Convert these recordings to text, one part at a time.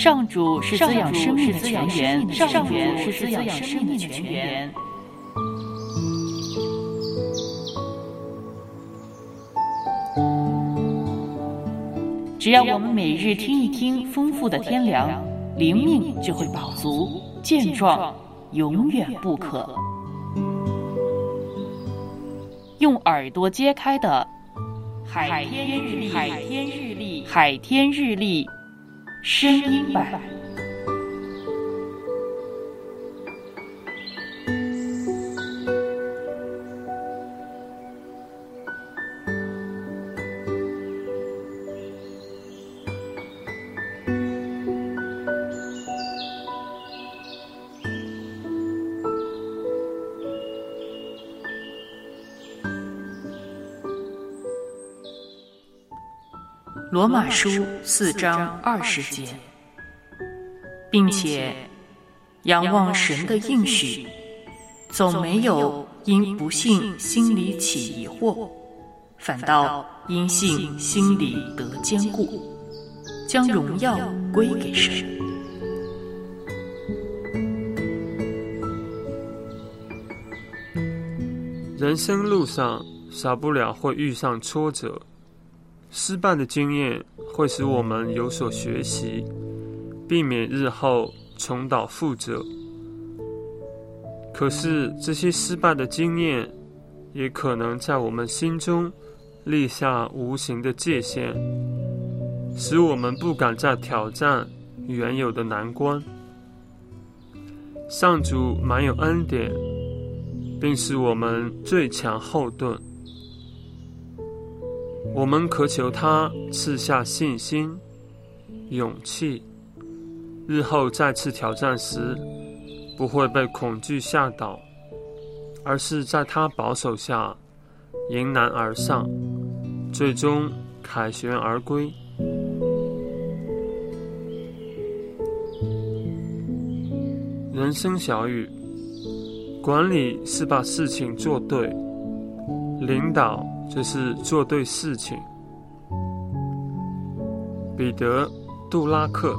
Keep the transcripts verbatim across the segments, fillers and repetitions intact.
上主是滋养生命的泉源，上主是滋养生命的泉源。只要我们每日听一听丰富的天粮，灵命就会饱足健壮，永远不渴。用耳朵揭开的海天日历，海天日历，海天日历声音版。罗马书四章二十节，并且仰望神的应许，总没有因不信心里起疑惑，反倒因信心里得坚固，将荣耀归给神。 人生路上少不了会遇上挫折，失败的经验会使我们有所学习，避免日后重蹈覆辙。可是这些失败的经验也可能在我们心中立下无形的界限，使我们不敢再挑战原有的难关。上主满有恩典，并使我们最强后盾。我们渴求他赐下信心、勇气，日后再次挑战时，不会被恐惧吓倒，而是在他保守下迎难而上，最终凯旋而归。人生小语：管理是把事情做对，领导就是做对事情。彼得·杜拉克。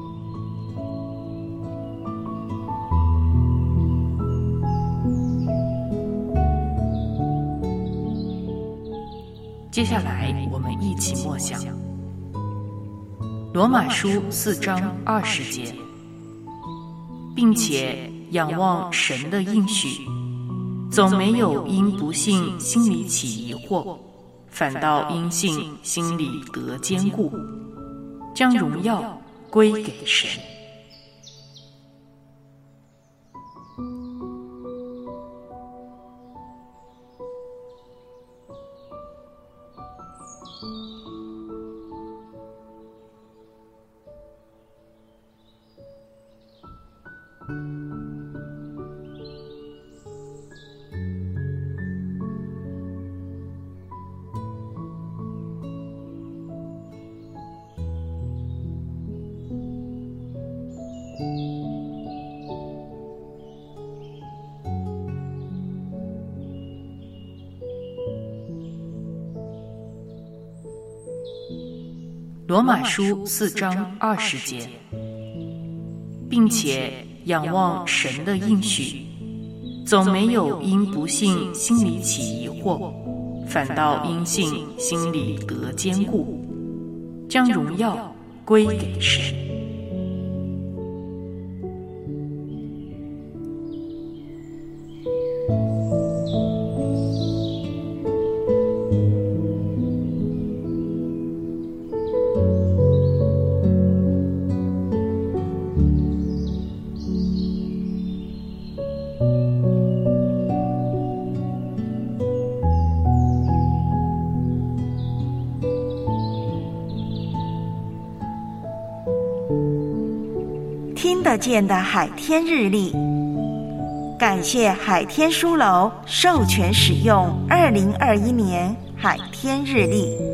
接下来我们一起默想罗马书四章二十节，并且仰望神的应许，总没有因不信心里起疑惑，反倒因信心里得坚固，将荣耀归给神。罗马书四章二十节，并且仰望神的应许，总没有因不信心里起疑惑，反倒因信心里得坚固，将荣耀归给神。 听得见的海天日历，感谢海天书楼授权使用二零二一年海天日历。